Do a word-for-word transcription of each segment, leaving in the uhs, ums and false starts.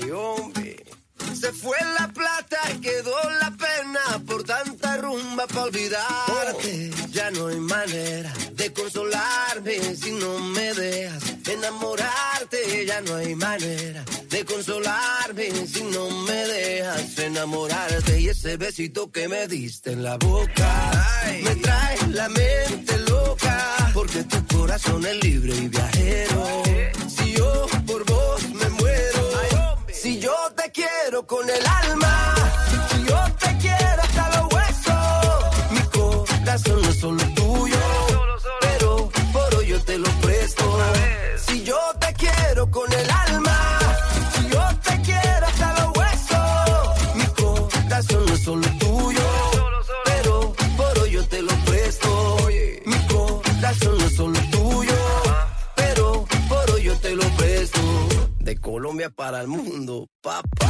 Ay, hombre. Se fue la plata y quedó la pena por tanta rumba pa' olvidarte. Oh. Ya no hay manera de consolarme si no me dejas enamorarte. Ya no hay manera de consolarme si no me dejas enamorarte. Y ese besito que me diste en la boca, ay, me trae la mente loca. Porque tu corazón es libre y viajero. Si yo por vos me muero, ay, si yo te quiero con el alma, si yo te quiero hasta los huesos, mi corazón no es solo tuyo, pero por hoy yo te lo presto. Si yo te quiero con el alma, si yo te quiero hasta los huesos, mi corazón no es solo tuyo, pero por hoy yo te lo presto. Mi corazón no es solo tuyo, pero por hoy yo te lo presto. De Colombia para el mundo, papá.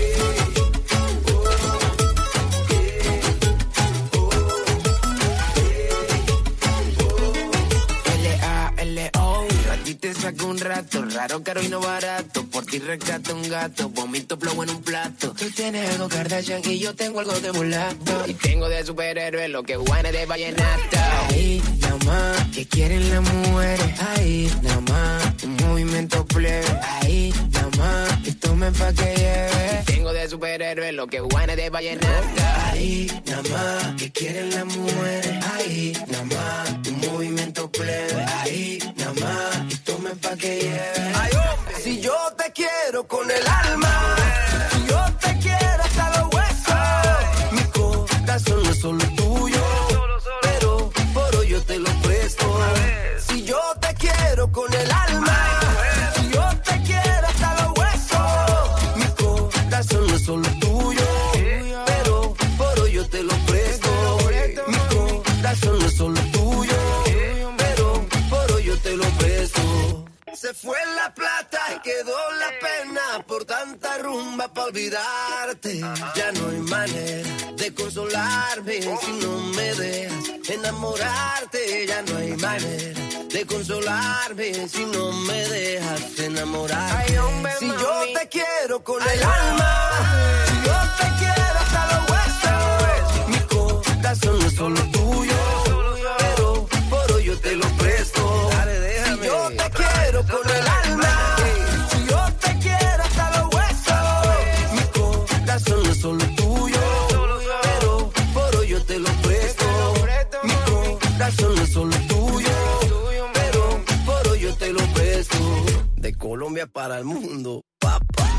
L A L O, a ti te saco un rato, raro, caro y no barato. Por ti rescato un gato, vomito flow en un plato. Tú tienes algo Kardashian y yo tengo algo de mulato. Y tengo de superhéroe lo que Juana de vallenato. Ahí, nada más, que quieren las mujeres. Ahí, nada más, un movimiento plebe. Ahí, nada más, que tomen pa' que lleve. Tengo de superhéroe lo que Juana de vallenato. Ahí, nada más, que quieren las mujeres. Ahí, nada más, un movimiento plebe. Ahí, nada más, que tomen pa' que lleve. Ay, hombre. Si yo te quiero con el alma, si yo te quiero hasta los huesos, mi corazón no es solo tuyo, pero por hoy yo te lo presto. Si yo te quiero con el alma, si yo te quiero hasta los huesos, mi corazón no es solo tuyo, pero por hoy yo te lo presto. Mi corazón no es solo tuyo, pero por hoy yo te lo presto. Se fue la plata y quedó la pena por tanta rumba pa' olvidarte. Ajá. Ya no hay manera de consolarme oh. si no me dejas enamorarte. Ya no hay manera de consolarme si no me dejas enamorarte. Ay, hombre, si mami. Yo te quiero con Ay, el alma, si yo te quiero hasta los huesos, mi corazón no es solo tuyo, pero por hoy yo te lo presto. Dale, déjame. Si yo te quiero con el alma, si yo te quiero hasta los huesos, mi corazón no es solo tuyo, pero por hoy yo te lo presto. Mi corazón no es solo tuyo, pero por hoy yo te lo presto. De Colombia para el mundo, papá.